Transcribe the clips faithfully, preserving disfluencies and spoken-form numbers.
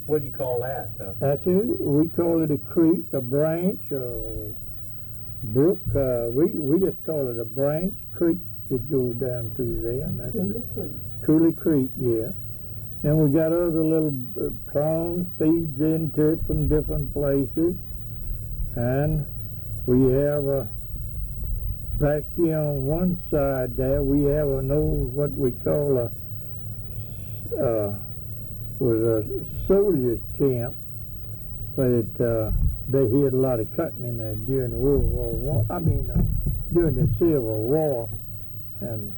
What do you call that? Uh, That's it. We call it a creek, a branch, a brook. Uh, we we just call it a branch creek that goes down through there. And that's Cooley Creek. Cooley Creek, yeah. Then we got other little uh, prongs, feeds into it from different places, and we have a back here on one side there. We have an old what we call a uh, was a soldiers camp, but it uh, they had a lot of cutting in there during World War One. I mean, uh, during the Civil War, and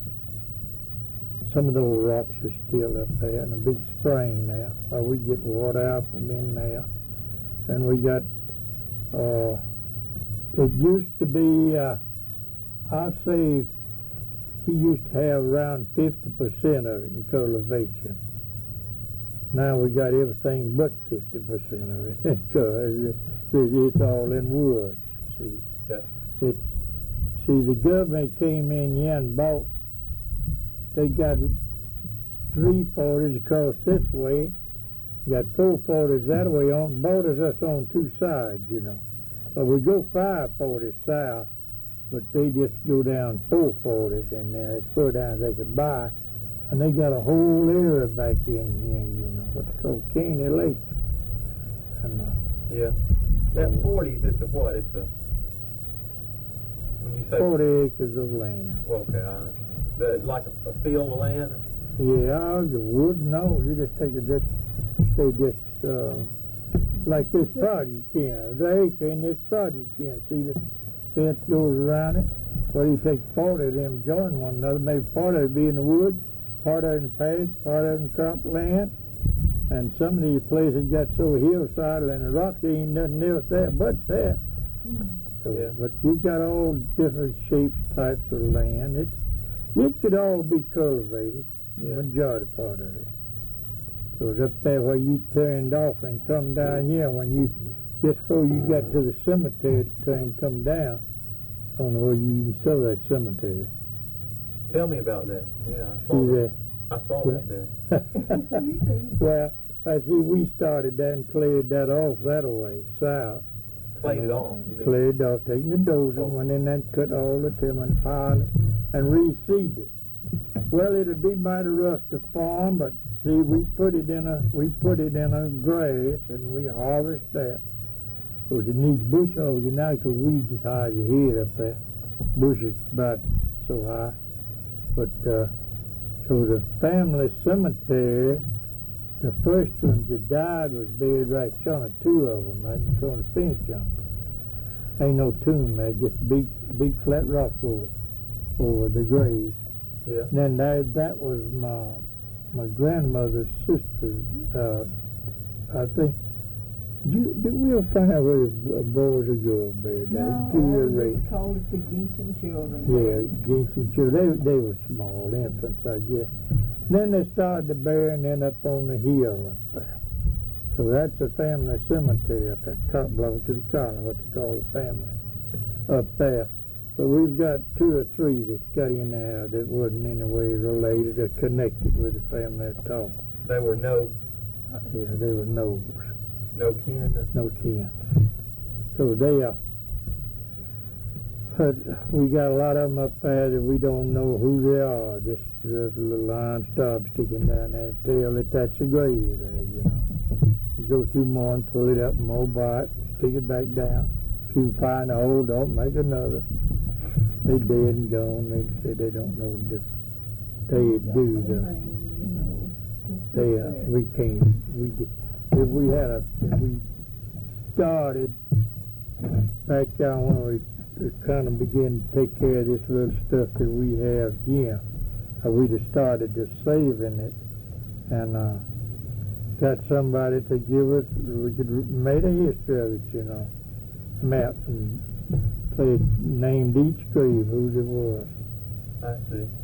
some of those rocks are still up there, and a big spring there where we get water out from in there. And we got, uh, it used to be, uh, I'd say, we used to have around fifty percent of it in cultivation. Now we got everything but fifty percent of it because it's all in woods. See, yes. it's see the government came in here and bought. They got three forties across this way, got four forties that way on, borders us on two sides, you know. So we go five forties south, but they just go down four forties, and uh, as far down as they could buy. And they got a whole area back in here, you know, what's called Caney Lake. And, uh, yeah. That forties, it's a what? It's a, when you say forty acres of land. Well, okay, I understand. That, like a, a field of land? Yeah, you would know. You just take it just, say just, uh, like this project can. The acre in this project can. See the fence goes around it? Well, you take forty of them join one another. Maybe part of it be in the woods, part of it in pasture, part of it in crop land. And some of these places got so hillside and the rocks, ain't nothing else there but that. So, Yeah. But you got all different shapes, types of land. It's It could all be cultivated, Yeah. the majority part of it. So it's up there where you turned off and come down here when you, just before you got to the cemetery to turn and come down. I don't know where you even saw that cemetery. Tell me about that. Yeah, I saw See that. that? I saw Yeah. that there. Well, I see we started that and cleared that off that way, south. Played it on. You mean? Cleared it off, taking the dozer, Oh. went in and cut all the timber and piled it and reseeded it. Well, it'd be mighty rough to farm, but see, we put it in a we put it in a grass and we harvest that. So it needs bush hogging now because weeds as high as your head up there. Bushes about so high. But uh, so the family cemetery, the first ones that died was buried right on the two of them, right on the fence jump. Ain't no tomb there, just big big flat rock over it, over the graves. Yeah. And then that, that was my my grandmother's sister's, uh, I think. Did, you, did we ever find out where the boys or girls buried there? No, Two year it race. was called the Genshin children. Yeah, Genshin children. They, they were small infants, I guess. Then they started to bury and then up on the hill up there. So that's a family cemetery up there, belonging to the colony, what they call the family up there. But we've got two or three that got in there that wasn't in any way related or connected with the family at all. They were no Yeah, they were no, no kin. no kin. So they are. But we got a lot of them up there that we don't know who they are. Just there's a little iron stub sticking down there to tell that that's a grave there, you know. You go through more and pull it up, more by it, stick it back down. If you find a hole, don't make another. They dead and gone. They said they don't know the difference. They do though. They uh, we can't. We did, if we had a if we started back down when we kind of begin to take care of this little stuff that we have here, uh, we'd have started just saving it and uh, got somebody to give us. We could made a history of it, you know, map and played, named each grave whose it was. I see.